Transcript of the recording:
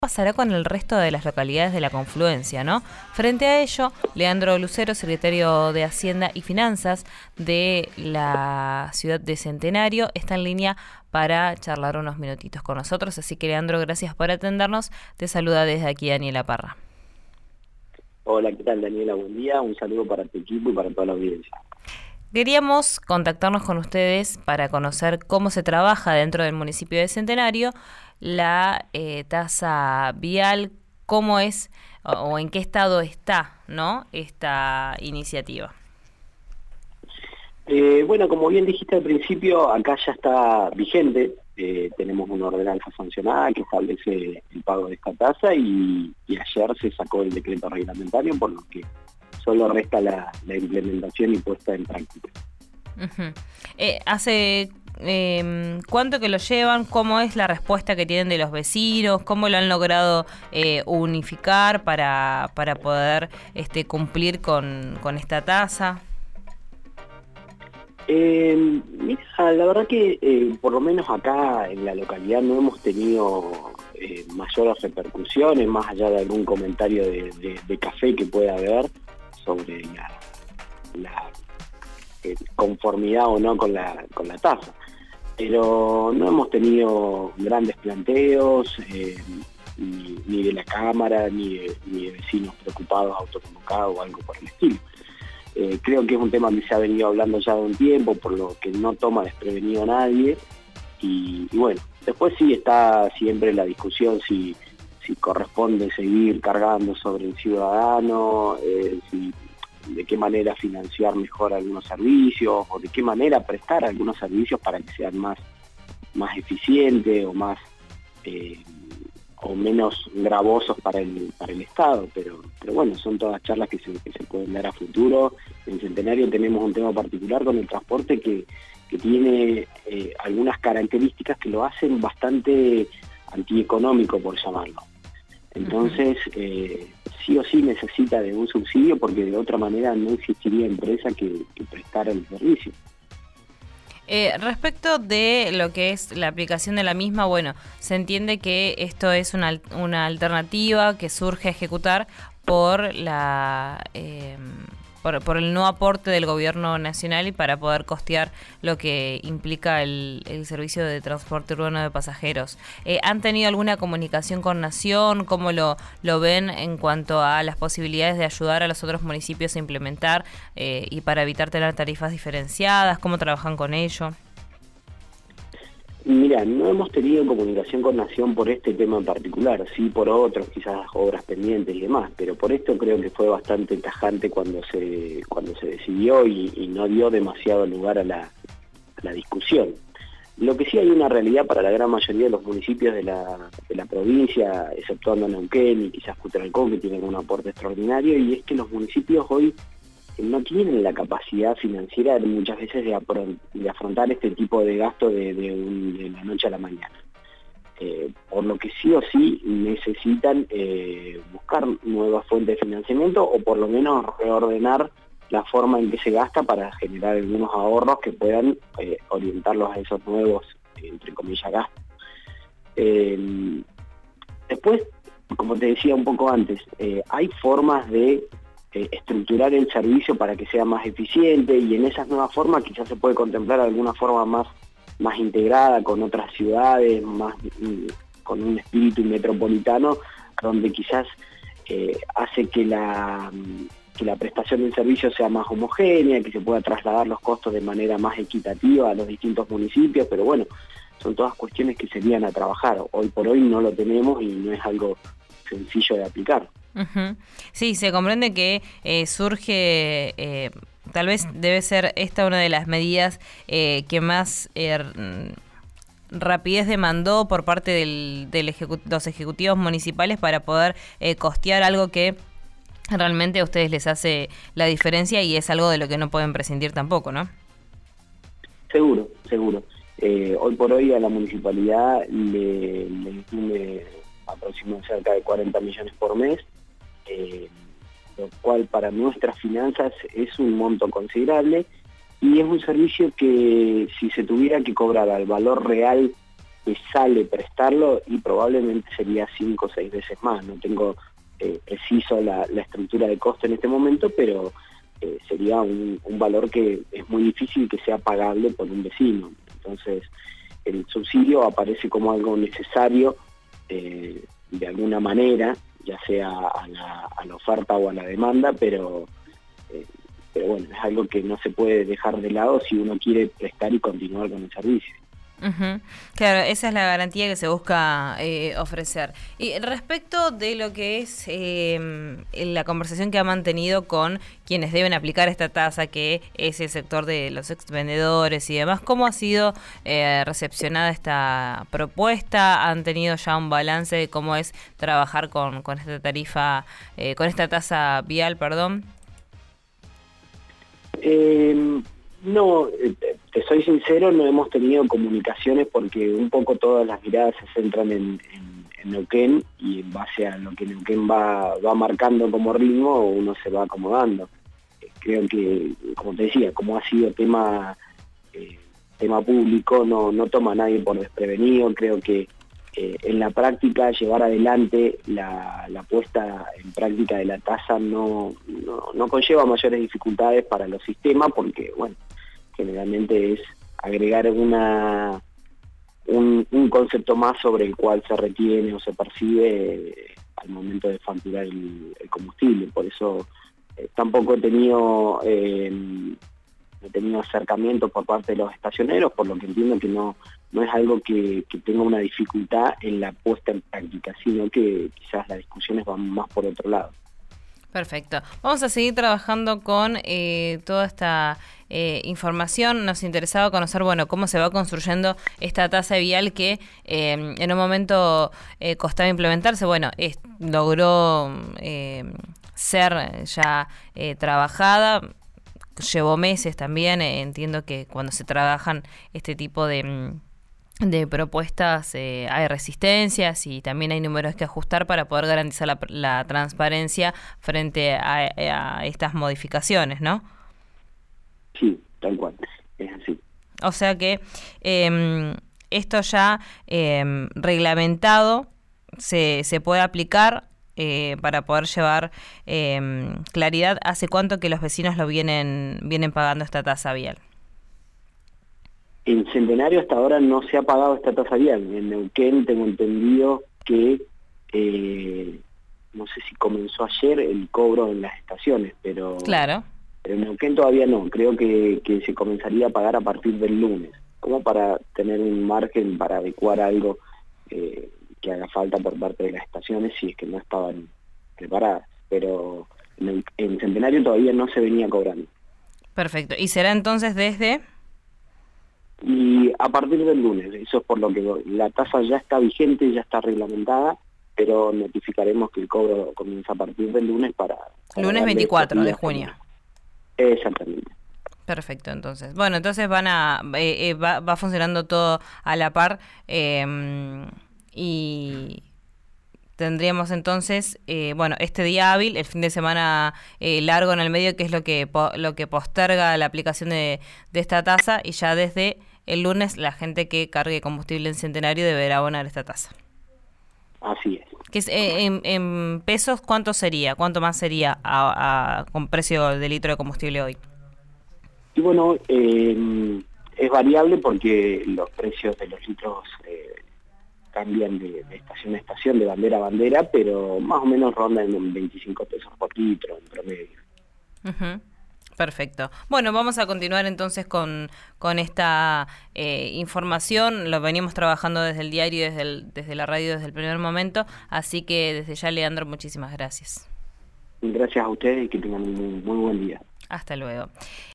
pasará con el resto de las localidades de la confluencia, ¿no? Frente a ello, Leandro Lucero, secretario de Hacienda y Finanzas de la ciudad de Centenario, está en línea para charlar unos minutitos con nosotros. Así que, Leandro, gracias por atendernos. Te saluda desde aquí Daniela Parra. Hola, ¿qué tal, Daniela? Buen día. Un saludo para tu equipo y para toda la audiencia. Queríamos contactarnos con ustedes para conocer cómo se trabaja dentro del municipio de Centenario la tasa vial, cómo es o en qué estado está, ¿no?, esta iniciativa. Bueno, como bien dijiste al principio, acá ya está vigente. Tenemos una ordenanza sancionada que establece el pago de esta tasa y ayer se sacó el decreto reglamentario, por lo que solo resta la implementación y puesta en práctica. Uh-huh. ¿Hace cuánto que lo llevan? ¿Cómo es la respuesta que tienen de los vecinos? ¿Cómo lo han logrado unificar para poder cumplir con esta tasa? Mira, la verdad que por lo menos acá en la localidad no hemos tenido mayores repercusiones, más allá de algún comentario de café que pueda haber sobre la conformidad o no con la tasa. Pero no hemos tenido grandes planteos, ni de la Cámara, ni de vecinos preocupados, autoconvocados o algo por el estilo. Creo que es un tema que se ha venido hablando ya de un tiempo, por lo que no toma desprevenido a nadie. Y bueno, después sí está siempre la discusión si corresponde seguir cargando sobre el ciudadano, de qué manera financiar mejor algunos servicios o de qué manera prestar algunos servicios para que sean más eficientes o o menos gravosos para el Estado, pero bueno, son todas charlas que se pueden dar a futuro. En Centenario tenemos un tema particular con el transporte que tiene algunas características que lo hacen bastante antieconómico, por llamarlo. Entonces, sí o sí necesita de un subsidio porque de otra manera no existiría empresa que prestara el servicio. Respecto de lo que es la aplicación de la misma, bueno, se entiende que esto es una alternativa que surge a ejecutar por por el no aporte del gobierno nacional y para poder costear lo que implica el servicio de transporte urbano de pasajeros. ¿Han tenido alguna comunicación con Nación? ¿Cómo lo ven en cuanto a las posibilidades de ayudar a los otros municipios a implementar y para evitar tener tarifas diferenciadas? ¿Cómo trabajan con ello? Mira, no hemos tenido comunicación con Nación por este tema en particular, sí por otros, quizás obras pendientes y demás, pero por esto creo que fue bastante tajante cuando se decidió y no dio demasiado lugar a la discusión. Lo que sí hay una realidad para la gran mayoría de los municipios de la provincia, exceptuando Neuquén y quizás Cutralcó, que tienen un aporte extraordinario, y es que los municipios hoy no tienen la capacidad financiera muchas veces de afrontar este tipo de gasto de la noche a la mañana. Por lo que sí o sí necesitan buscar nuevas fuentes de financiamiento o por lo menos reordenar la forma en que se gasta para generar algunos ahorros que puedan orientarlos a esos nuevos, entre comillas, gastos. Después, como te decía un poco antes, hay formas de estructurar el servicio para que sea más eficiente y en esas nuevas formas quizás se puede contemplar alguna forma más integrada con otras ciudades, con un espíritu metropolitano, donde quizás hace que la prestación del servicio sea más homogénea, que se pueda trasladar los costos de manera más equitativa a los distintos municipios, pero bueno, son todas cuestiones que serían a trabajar. Hoy por hoy no lo tenemos y no es algo sencillo de aplicar. Uh-huh. Sí, se comprende que surge, tal vez debe ser esta una de las medidas que más rapidez demandó por parte de los ejecutivos municipales para poder costear algo que realmente a ustedes les hace la diferencia y es algo de lo que no pueden prescindir tampoco, ¿no? Seguro. Hoy por hoy a la municipalidad le incluye aproximadamente cerca de 40 millones por mes, lo cual para nuestras finanzas es un monto considerable y es un servicio que si se tuviera que cobrar al valor real que sale prestarlo y probablemente sería 5 o 6 veces más. No tengo preciso la estructura de costo en este momento, pero sería un valor que es muy difícil que sea pagable por un vecino. Entonces, el subsidio aparece como algo necesario de alguna manera, ya sea a la oferta o a la demanda, pero bueno, es algo que no se puede dejar de lado si uno quiere prestar y continuar con el servicio. Claro, esa es la garantía que se busca ofrecer. Y respecto de lo que es la conversación que ha mantenido con quienes deben aplicar esta tasa, que es el sector de los exvendedores y demás, ¿cómo ha sido recepcionada esta propuesta? ¿Han tenido ya un balance de cómo es trabajar con esta tarifa, con esta tasa vial, perdón? No, te soy sincero, no hemos tenido comunicaciones porque un poco todas las miradas se centran en Neuquén, y en base a lo que Neuquén va marcando como ritmo, uno se va acomodando. Creo que, como te decía, como ha sido tema público, no toma a nadie por desprevenido. Creo que en la práctica llevar adelante la puesta en práctica de la tasa no conlleva mayores dificultades para los sistemas, porque bueno, generalmente es agregar un concepto más sobre el cual se retiene o se percibe al momento de facturar el combustible. Por eso tampoco he tenido acercamientos por parte de los estacioneros, por lo que entiendo que no es algo que tenga una dificultad en la puesta en práctica, sino que quizás las discusiones van más por otro lado. Perfecto. Vamos a seguir trabajando con toda esta información. Nos interesaba conocer, bueno, cómo se va construyendo esta tasa vial que en un momento costaba implementarse. Bueno, logró ser ya trabajada. Llevó meses también. Entiendo que cuando se trabajan este tipo de propuestas hay resistencias y también hay números que ajustar para poder garantizar la transparencia frente a estas modificaciones, ¿no? Sí, tal cual, es así. O sea que esto ya reglamentado se puede aplicar para poder llevar claridad. ¿Hace cuánto que los vecinos lo vienen pagando esta tasa vial? En Centenario hasta ahora no se ha pagado esta tasa vial. En Neuquén tengo entendido que, no sé si comenzó ayer el cobro en las estaciones, pero claro. Pero en Neuquén todavía no. Creo que se comenzaría a pagar a partir del lunes, como para tener un margen para adecuar algo que haga falta por parte de las estaciones si es que no estaban preparadas. Pero en Centenario todavía no se venía cobrando. Perfecto. ¿Y será entonces desde...? Y a partir del lunes, eso es por lo que la tasa ya está vigente, ya está reglamentada, pero notificaremos que el cobro comienza a partir del lunes para lunes 24 de junio. Exactamente. Perfecto, entonces. Bueno, entonces va funcionando todo a la par y tendríamos entonces, bueno, este día hábil, el fin de semana largo en el medio, que es lo que posterga la aplicación de esta tasa, y ya desde el lunes la gente que cargue combustible en Centenario deberá abonar esta tasa. Así es. Que es, en pesos, ¿cuánto sería? ¿Cuánto más sería con precio de litro de combustible hoy? Y bueno, es variable porque los precios de los litros cambian de estación a estación, de bandera a bandera, pero más o menos rondan en 25 pesos por litro en promedio. Uh-huh. Perfecto. Bueno, vamos a continuar entonces con esta información. Lo venimos trabajando desde el diario, desde la radio, desde el primer momento. Así que desde ya, Leandro, muchísimas gracias. Gracias a ustedes y que tengan un muy buen día. Hasta luego.